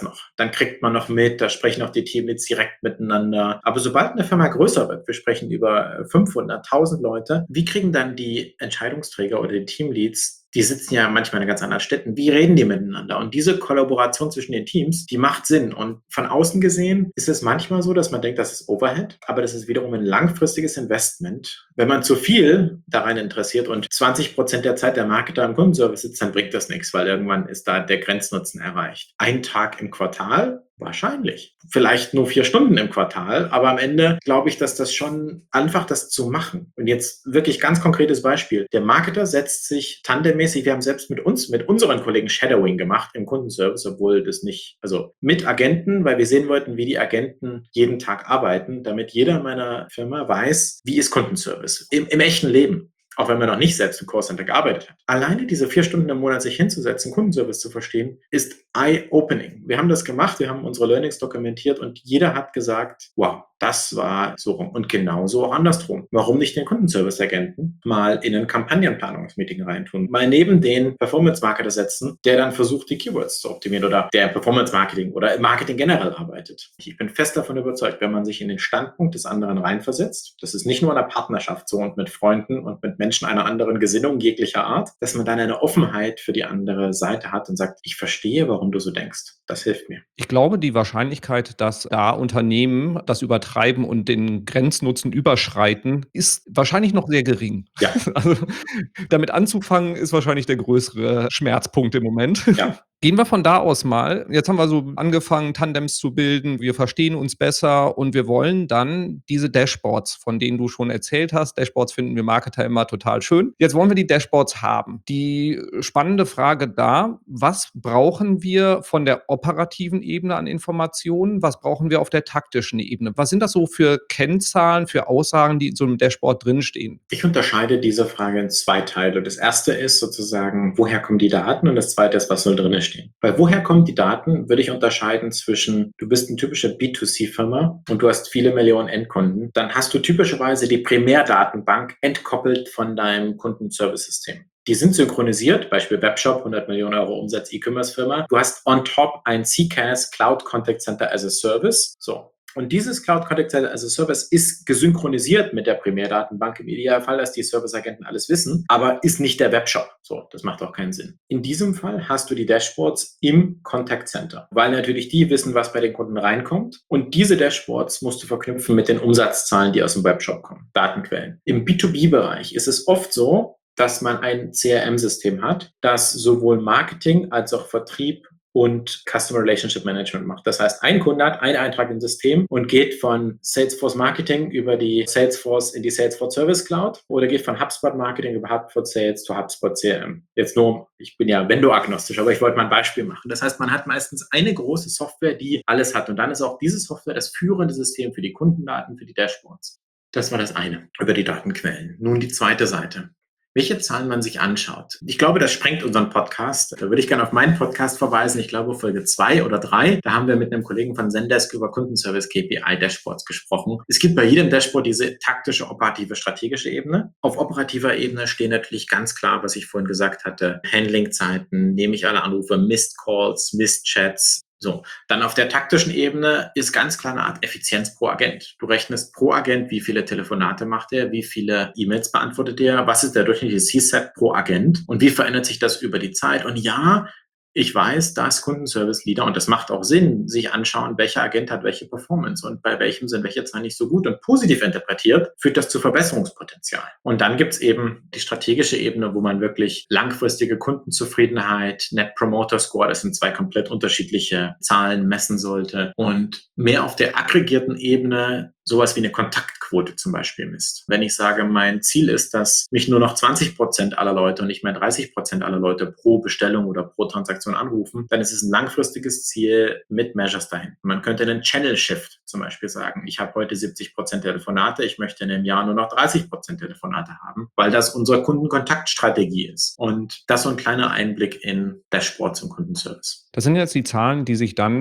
noch. Dann kriegt man noch mit, da sprechen auch die Teamleads direkt miteinander. Aber sobald eine Firma größer wird, wir sprechen über 500, 1000 Leute, wie kriegen dann die Entscheidungsträger oder die Teamleads, die sitzen ja manchmal in ganz anderen Städten, wie reden die miteinander? Und diese Kollaboration zwischen den Teams, die macht Sinn. Und von außen gesehen ist es manchmal so, dass man denkt, das ist Overhead, aber das ist wiederum ein langfristiges Investment. Wenn man zu viel daran interessiert und 20% der Zeit der Marketer im Kundenservice sitzt, dann bringt das nichts, weil irgendwann ist da der Grenznutzen erreicht. Ein Tag im Quartal? Wahrscheinlich. Vielleicht nur 4 Stunden im Quartal, aber am Ende glaube ich, dass das schon einfach das zu machen. Und jetzt wirklich ganz konkretes Beispiel. Der Marketer setzt sich tandemmäßig, wir haben selbst mit unseren Kollegen Shadowing gemacht im Kundenservice, obwohl das nicht, also mit Agenten, weil wir sehen wollten, wie die Agenten jeden Tag arbeiten, damit jeder in meiner Firma weiß, wie ist Kundenservice im echten Leben. Auch wenn man noch nicht selbst im Callcenter gearbeitet hat. Alleine diese 4 Stunden im Monat sich hinzusetzen, Kundenservice zu verstehen, ist eye-opening. Wir haben das gemacht, wir haben unsere Learnings dokumentiert und jeder hat gesagt, wow, das war so rum. Und genauso auch andersrum. Warum nicht den Kundenservice-Agenten mal in ein Kampagnenplanungsmeeting reintun? Mal neben den Performance-Marketer setzen, der dann versucht, die Keywords zu optimieren oder der Performance-Marketing oder im Marketing generell arbeitet. Ich bin fest davon überzeugt, wenn man sich in den Standpunkt des anderen reinversetzt, das ist nicht nur in einer Partnerschaft so und mit Freunden und mit Menschen einer anderen Gesinnung jeglicher Art, dass man dann eine Offenheit für die andere Seite hat und sagt, ich verstehe, warum du so denkst. Das hilft mir. Ich glaube, die Wahrscheinlichkeit, dass da Unternehmen das übertreiben und den Grenznutzen überschreiten, ist wahrscheinlich noch sehr gering. Ja. Also, damit anzufangen, ist wahrscheinlich der größere Schmerzpunkt im Moment. Ja. Gehen wir von da aus mal. Jetzt haben wir so angefangen, Tandems zu bilden. Wir verstehen uns besser und wir wollen dann diese Dashboards, von denen du schon erzählt hast. Dashboards finden wir Marketer immer total schön. Jetzt wollen wir die Dashboards haben. Die spannende Frage da, was brauchen wir von der operativen Ebene an Informationen? Was brauchen wir auf der taktischen Ebene? Was sind das so für Kennzahlen, für Aussagen, die in so einem Dashboard drinstehen? Ich unterscheide diese Frage in 2 Teile. Das erste ist sozusagen, woher kommen die Daten? Und das zweite ist, was soll drin stehen? Weil woher kommen die Daten, würde ich unterscheiden zwischen, du bist eine typische B2C-Firma und du hast viele Millionen Endkunden. Dann hast du typischerweise die Primärdatenbank entkoppelt von deinem Kundenservice-System. Die sind synchronisiert, Beispiel Webshop, 100 Millionen Euro Umsatz, E-Commerce-Firma. Du hast on top ein CCaaS, Cloud Contact Center as a Service. So. Und dieses Cloud Contact Center as a Service ist gesynchronisiert mit der Primärdatenbank im Idealfall, dass die Serviceagenten alles wissen, aber ist nicht der Webshop. So, das macht auch keinen Sinn. In diesem Fall hast du die Dashboards im Contact Center, weil natürlich die wissen, was bei den Kunden reinkommt. Und diese Dashboards musst du verknüpfen mit den Umsatzzahlen, die aus dem Webshop kommen, Datenquellen. Im B2B-Bereich ist es oft so, dass man ein CRM-System hat, das sowohl Marketing als auch Vertrieb und Customer Relationship Management macht. Das heißt, ein Kunde hat einen Eintrag im System und geht von Salesforce Marketing über die Salesforce in die Salesforce Service Cloud oder geht von HubSpot Marketing über HubSpot Sales zu HubSpot CRM. Jetzt nur, ich bin ja vendor-agnostisch, aber ich wollte mal ein Beispiel machen. Das heißt, man hat meistens eine große Software, die alles hat. Und dann ist auch diese Software das führende System für die Kundendaten, für die Dashboards. Das war das eine über die Datenquellen. Nun die zweite Seite. Welche Zahlen man sich anschaut. Ich glaube, das sprengt unseren Podcast. Da würde ich gerne auf meinen Podcast verweisen. Ich glaube, Folge 2 oder 3. Da haben wir mit einem Kollegen von Zendesk über Kundenservice KPI Dashboards gesprochen. Es gibt bei jedem Dashboard diese taktische, operative, strategische Ebene. Auf operativer Ebene stehen natürlich ganz klar, was ich vorhin gesagt hatte. Handlingzeiten, nehme ich alle Anrufe, Missed Calls, Missed Chats. So, dann auf der taktischen Ebene ist ganz klar eine Art Effizienz pro Agent. Du rechnest pro Agent, wie viele Telefonate macht er, wie viele E-Mails beantwortet er, was ist der durchschnittliche CSAT pro Agent und wie verändert sich das über die Zeit. Und ja, ich weiß, dass Kundenservice-Leader, und das macht auch Sinn, sich anschauen, welcher Agent hat welche Performance und bei welchem sind welche Zahlen nicht so gut und positiv interpretiert, führt das zu Verbesserungspotenzial. Und dann gibt's eben die strategische Ebene, wo man wirklich langfristige Kundenzufriedenheit, Net Promoter Score, das sind 2 komplett unterschiedliche Zahlen, messen sollte und mehr auf der aggregierten Ebene sowas wie eine Kontaktquote zum Beispiel misst. Wenn ich sage, mein Ziel ist, dass mich nur noch 20% aller Leute und nicht mehr 30% aller Leute pro Bestellung oder pro Transaktion anrufen, dann ist es ein langfristiges Ziel mit Measures dahin. Man könnte einen Channel Shift zum Beispiel sagen. Ich habe heute 70% Telefonate, ich möchte in einem Jahr nur noch 30% Telefonate haben, weil das unsere Kundenkontaktstrategie ist. Und das so ein kleiner Einblick in Dashboards im Kundenservice. Das sind jetzt die Zahlen, die sich dann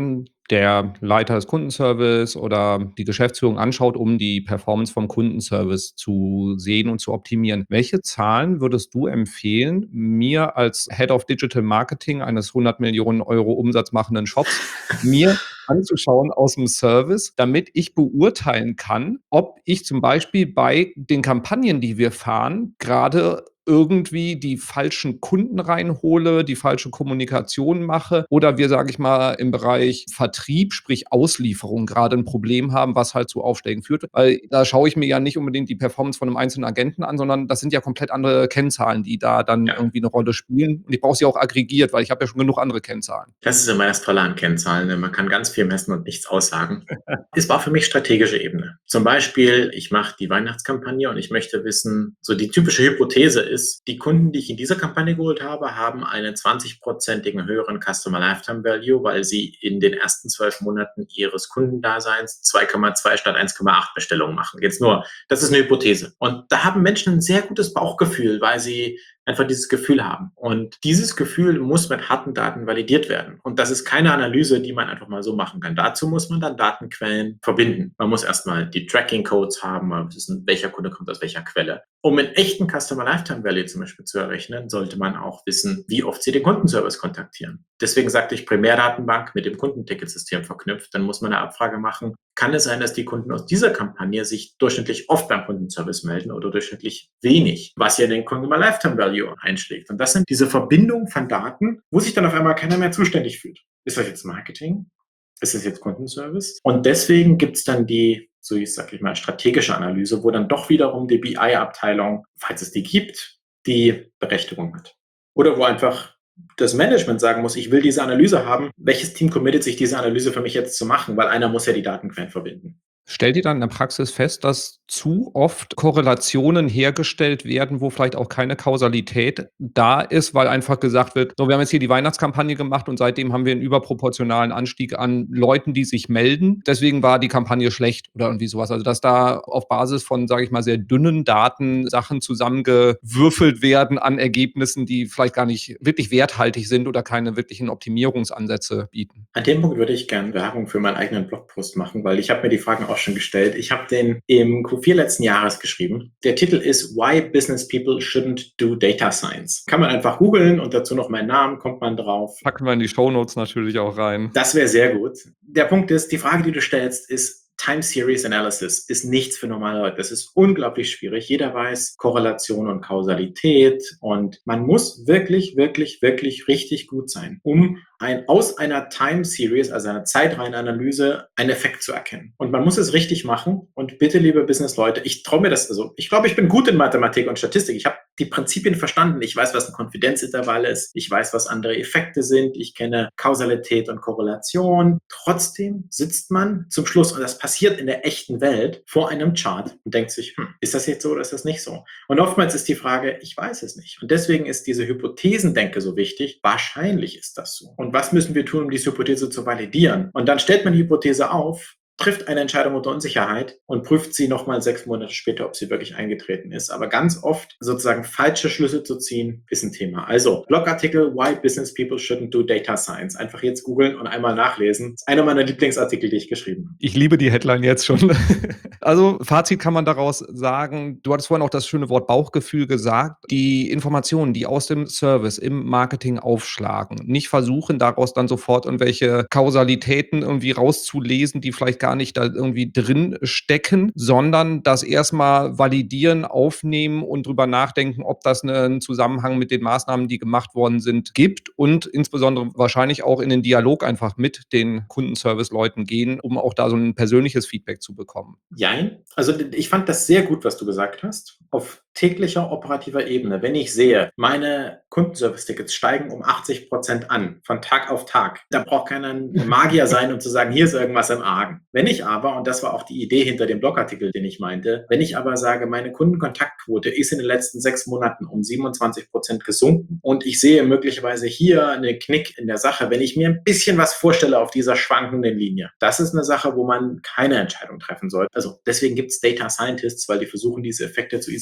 der Leiter des Kundenservice oder die Geschäftsführung anschaut, um die Performance vom Kundenservice zu sehen und zu optimieren. Welche Zahlen würdest du empfehlen, mir als Head of Digital Marketing eines 100 Millionen Euro Umsatz machenden Shops, mir anzuschauen aus dem Service, damit ich beurteilen kann, ob ich zum Beispiel bei den Kampagnen, die wir fahren, gerade irgendwie die falschen Kunden reinhole, die falsche Kommunikation mache oder wir, sage ich mal, im Bereich Vertrieb, sprich Auslieferung gerade ein Problem haben, was halt zu Aufschlägen führt. Weil da schaue ich mir ja nicht unbedingt die Performance von einem einzelnen Agenten an, sondern das sind ja komplett andere Kennzahlen, die da dann Ja. irgendwie eine Rolle spielen. Und ich brauche sie auch aggregiert, weil ich habe ja schon genug andere Kennzahlen. Das ist immer das Tolle an Kennzahlen, ne? Man kann ganz viel messen und nichts aussagen. Es war für mich strategische Ebene. Zum Beispiel, ich mache die Weihnachtskampagne und ich möchte wissen, so die typische Hypothese ist, die Kunden, die ich in dieser Kampagne geholt habe, haben einen 20-prozentigen höheren Customer Lifetime Value, weil sie in den ersten 12 Monaten ihres Kundendaseins 2,2 statt 1,8 Bestellungen machen. Jetzt nur, das ist eine Hypothese. Und da haben Menschen ein sehr gutes Bauchgefühl, weil sie einfach dieses Gefühl haben. Und dieses Gefühl muss mit harten Daten validiert werden. Und das ist keine Analyse, die man einfach mal so machen kann. Dazu muss man dann Datenquellen verbinden. Man muss erstmal die Tracking-Codes haben, man muss wissen, welcher Kunde kommt aus welcher Quelle. Um einen echten Customer Lifetime Value zum Beispiel zu errechnen, sollte man auch wissen, wie oft Sie den Kundenservice kontaktieren. Deswegen sagte ich Primärdatenbank mit dem Kundenticketsystem verknüpft. Dann muss man eine Abfrage machen. Kann es sein, dass die Kunden aus dieser Kampagne sich durchschnittlich oft beim Kundenservice melden oder durchschnittlich wenig, was ja den Customer Lifetime Value einschlägt? Und das sind diese Verbindungen von Daten, wo sich dann auf einmal keiner mehr zuständig fühlt. Ist das jetzt Marketing? Ist das jetzt Kundenservice? Und deswegen gibt es dann die, so ich sag ich mal, strategische Analyse, wo dann doch wiederum die BI-Abteilung, falls es die gibt, die Berechtigung hat. Oder wo einfach das Management sagen muss, ich will diese Analyse haben. Welches Team committet sich, diese Analyse für mich jetzt zu machen? Weil einer muss ja die Datenquellen verbinden. Stellt ihr dann in der Praxis fest, dass zu oft Korrelationen hergestellt werden, wo vielleicht auch keine Kausalität da ist, weil einfach gesagt wird: „So, wir haben jetzt hier die Weihnachtskampagne gemacht und seitdem haben wir 'n überproportionalen Anstieg an Leuten, die sich melden. Deswegen war die Kampagne schlecht“, oder irgendwie so was. Also, dass da auf Basis von, sage ich mal, sehr dünnen Daten Sachen zusammengewürfelt werden an Ergebnissen, die vielleicht gar nicht wirklich werthaltig sind oder keine wirklichen Optimierungsansätze bieten. An dem Punkt würde ich gerne Werbung für meinen eigenen Blogpost machen, weil ich habe mir die Fragen auch schon gestellt. Ich habe den im Q4 letzten Jahres geschrieben. Der Titel ist Why Business People Shouldn't Do Data Science. Kann man einfach googeln und dazu noch meinen Namen, kommt man drauf. Packen wir in die Shownotes natürlich auch rein. Das wäre sehr gut. Der Punkt ist, die Frage, die du stellst, ist Time Series Analysis ist nichts für normale Leute. Das ist unglaublich schwierig. Jeder weiß Korrelation und Kausalität und man muss wirklich, wirklich, wirklich richtig gut sein, um aus einer Time Series, also einer Zeitreihenanalyse, einen Effekt zu erkennen. Und man muss es richtig machen. Und bitte, liebe Business-Leute, ich traue mir das, also ich glaube, ich bin gut in Mathematik und Statistik. Ich habe die Prinzipien verstanden. Ich weiß, was ein Konfidenzintervall ist. Ich weiß, was andere Effekte sind. Ich kenne Kausalität und Korrelation. Trotzdem sitzt man zum Schluss, und das passiert in der echten Welt, vor einem Chart und denkt sich, ist das jetzt so oder ist das nicht so? Und oftmals ist die Frage, ich weiß es nicht. Und deswegen ist diese Hypothesendenke so wichtig. Wahrscheinlich ist das so. Und was müssen wir tun, um diese Hypothese zu validieren? Und dann stellt man die Hypothese auf, trifft eine Entscheidung unter Unsicherheit und prüft sie nochmal 6 Monate später, ob sie wirklich eingetreten ist. Aber ganz oft sozusagen falsche Schlüsse zu ziehen, ist ein Thema. Also Blogartikel Why Business People Shouldn't Do Data Science. Einfach jetzt googeln und einmal nachlesen. Das ist einer meiner Lieblingsartikel, die ich geschrieben habe. Ich liebe die Headline jetzt schon. Also Fazit kann man daraus sagen, du hattest vorhin auch das schöne Wort Bauchgefühl gesagt. Die Informationen, die aus dem Service im Marketing aufschlagen, nicht versuchen, daraus dann sofort irgendwelche Kausalitäten irgendwie rauszulesen, die vielleicht gar nicht da irgendwie drin stecken, sondern das erstmal validieren, aufnehmen und drüber nachdenken, ob das einen Zusammenhang mit den Maßnahmen, die gemacht worden sind, gibt und insbesondere wahrscheinlich auch in den Dialog einfach mit den Kundenservice-Leuten gehen, um auch da so ein persönliches Feedback zu bekommen. Jein. Also ich fand das sehr gut, was du gesagt hast. Auf täglicher operativer Ebene, wenn ich sehe, meine Kundenservice-Tickets steigen um 80% an, von Tag auf Tag, da braucht keiner ein Magier sein, um zu sagen, hier ist irgendwas im Argen. Wenn ich aber, und das war auch die Idee hinter dem Blogartikel, den ich meinte, wenn ich aber sage, meine Kundenkontaktquote ist in den letzten 6 Monaten um 27% gesunken und ich sehe möglicherweise hier einen Knick in der Sache, wenn ich mir ein bisschen was vorstelle auf dieser schwankenden Linie, das ist eine Sache, wo man keine Entscheidung treffen sollte. Also deswegen gibt es Data Scientists, weil die versuchen, diese Effekte zu isolieren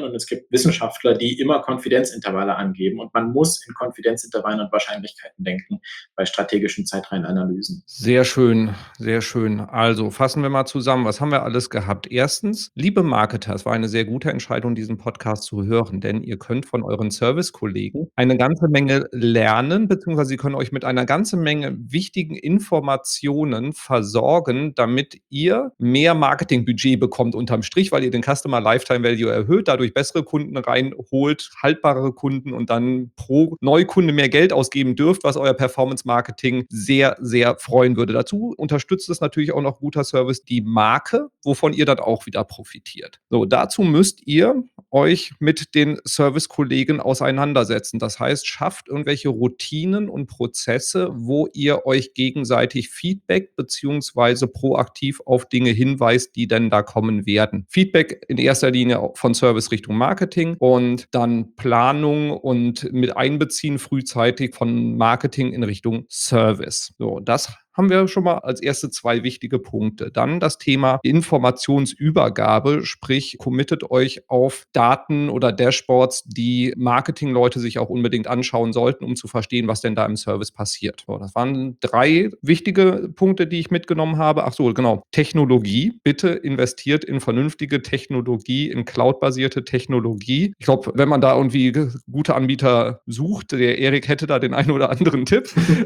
und es gibt Wissenschaftler, die immer Konfidenzintervalle angeben und man muss in Konfidenzintervallen und Wahrscheinlichkeiten denken bei strategischen Zeitreihenanalysen. Sehr schön, sehr schön. Also fassen wir mal zusammen. Was haben wir alles gehabt? Erstens, liebe Marketer, es war eine sehr gute Entscheidung, diesen Podcast zu hören, denn ihr könnt von euren Servicekollegen eine ganze Menge lernen, beziehungsweise sie können euch mit einer ganzen Menge wichtigen Informationen versorgen, damit ihr mehr Marketingbudget bekommt unterm Strich, weil ihr den Customer Lifetime Value erhöht, dadurch bessere Kunden reinholt, haltbarere Kunden und dann pro Neukunde mehr Geld ausgeben dürft, was euer Performance Marketing sehr, sehr freuen würde. Dazu unterstützt es natürlich auch noch guter Service die Marke, wovon ihr dann auch wieder profitiert. So, dazu müsst ihr euch mit den Servicekollegen auseinandersetzen. Das heißt, schafft irgendwelche Routinen und Prozesse, wo ihr euch gegenseitig Feedback beziehungsweise proaktiv auf Dinge hinweist, die denn da kommen werden. Feedback in erster Linie von Service Richtung Marketing und dann Planung und mit Einbeziehen frühzeitig von Marketing in Richtung Service. So, das haben wir schon mal als erste 2 wichtige Punkte. Dann das Thema Informationsübergabe, sprich committet euch auf Daten oder Dashboards, die Marketingleute sich auch unbedingt anschauen sollten, um zu verstehen, was denn da im Service passiert. So, das waren 3 wichtige Punkte, die ich mitgenommen habe. Ach so, genau. Technologie. Bitte investiert in vernünftige Technologie, in cloudbasierte Technologie. Ich glaube, wenn man da irgendwie gute Anbieter sucht, der Erik hätte da den einen oder anderen Tipp.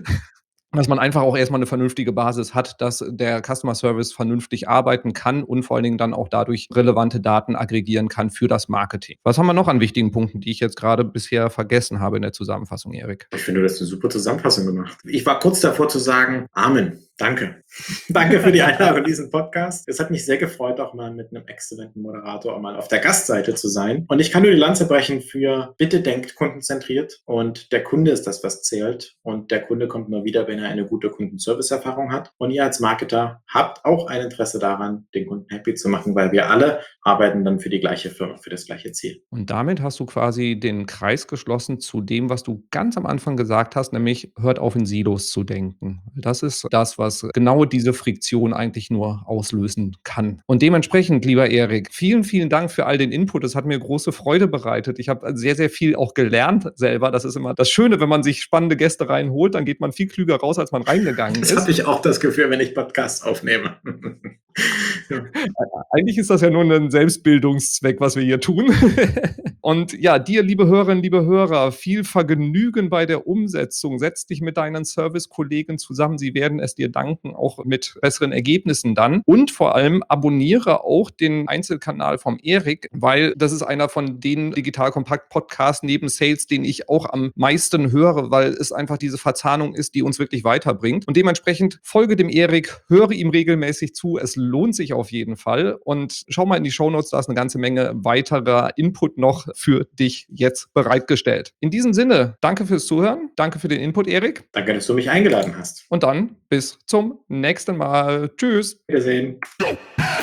Dass man einfach auch erstmal eine vernünftige Basis hat, dass der Customer Service vernünftig arbeiten kann und vor allen Dingen dann auch dadurch relevante Daten aggregieren kann für das Marketing. Was haben wir noch an wichtigen Punkten, die ich jetzt gerade bisher vergessen habe in der Zusammenfassung, Erik? Ich finde, du hast eine super Zusammenfassung gemacht. Ich war kurz davor zu sagen, Amen. Danke. Danke für die Einladung in diesen Podcast. Es hat mich sehr gefreut, auch mal mit einem exzellenten Moderator auch mal auf der Gastseite zu sein. Und ich kann nur die Lanze brechen für bitte denkt kundenzentriert und der Kunde ist das, was zählt. Und der Kunde kommt nur wieder, wenn er eine gute Kundenservice-Erfahrung hat. Und ihr als Marketer habt auch ein Interesse daran, den Kunden happy zu machen, weil wir alle arbeiten dann für die gleiche Firma, für das gleiche Ziel. Und damit hast du quasi den Kreis geschlossen zu dem, was du ganz am Anfang gesagt hast, nämlich hört auf, in Silos zu denken. Das ist das, was genau diese Friktion eigentlich nur auslösen kann. Und dementsprechend, lieber Erik, vielen, vielen Dank für all den Input. Es hat mir große Freude bereitet. Ich habe sehr, sehr viel auch gelernt selber. Das ist immer das Schöne, wenn man sich spannende Gäste reinholt, dann geht man viel klüger raus, als man reingegangen ist. Das habe ich auch das Gefühl, wenn ich Podcasts aufnehme. Ja. Eigentlich ist das ja nur ein Selbstbildungszweck, was wir hier tun. Und ja, dir, liebe Hörerinnen, liebe Hörer, viel Vergnügen bei der Umsetzung. Setz dich mit deinen Servicekollegen zusammen. Sie werden es dir danken, auch mit besseren Ergebnissen dann. Und vor allem abonniere auch den Einzelkanal vom Erik, weil das ist einer von den Digital Kompakt Podcasts neben Sales, den ich auch am meisten höre, weil es einfach diese Verzahnung ist, die uns wirklich weiterbringt. Und dementsprechend folge dem Erik, höre ihm regelmäßig zu. Es lohnt sich auf jeden Fall. Und schau mal in die Shownotes, da ist eine ganze Menge weiterer Input noch für dich jetzt bereitgestellt. In diesem Sinne, danke fürs Zuhören. Danke für den Input, Erik. Danke, dass du mich eingeladen hast. Und dann bis zum nächsten Mal. Tschüss. Wiedersehen.